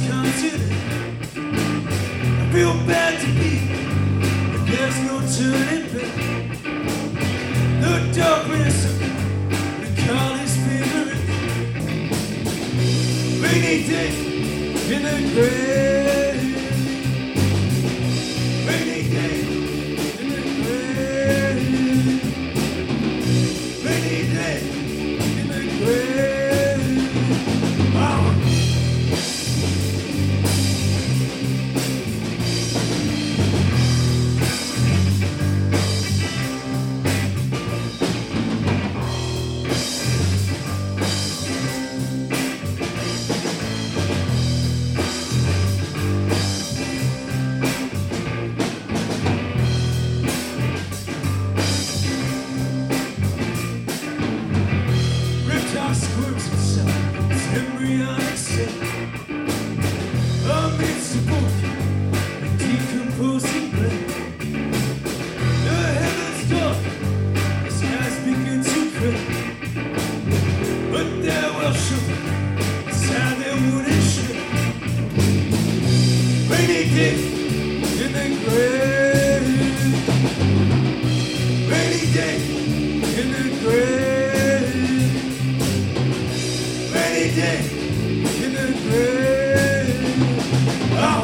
comes in it. I feel bad to be, but there's no turning back. The darkness of the college favorite. Rainy day in the grave. Rainy day in the grave. Rainy day in the grave. Oh. Squirms itself, its embryonic cell. Amidst the book, a decomposing blend. The heavens dark, the skies begin to crack. But there will sugar inside their wooden shell. Rainy day in the grave. Rainy day in the grave. Rainy day in the grave. Oh.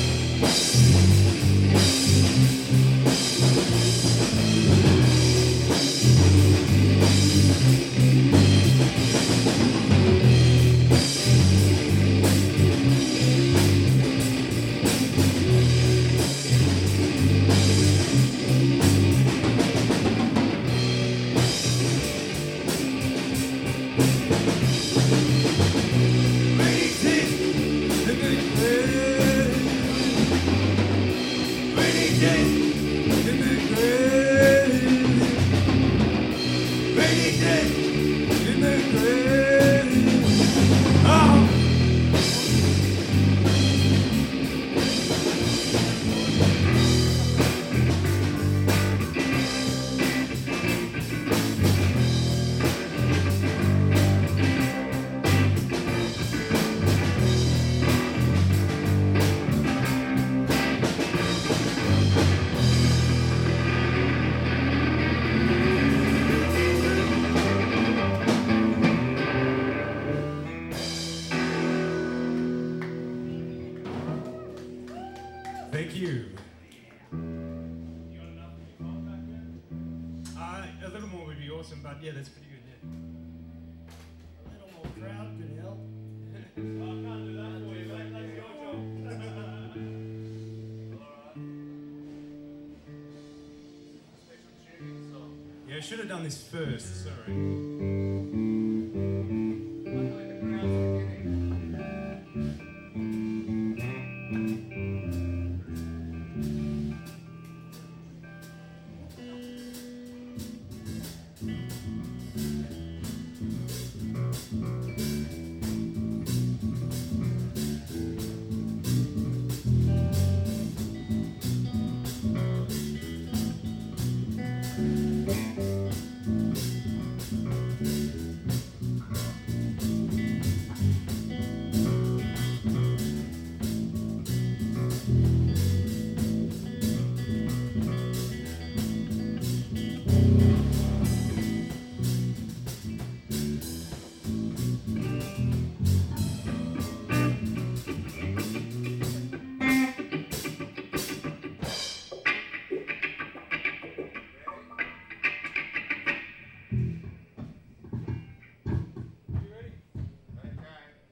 Thank you. A little more would be awesome, but yeah, that's pretty good, yeah. A little more crowd could help. I can't do that for you, mate. That's your job. Yeah, I should have done this first, sorry.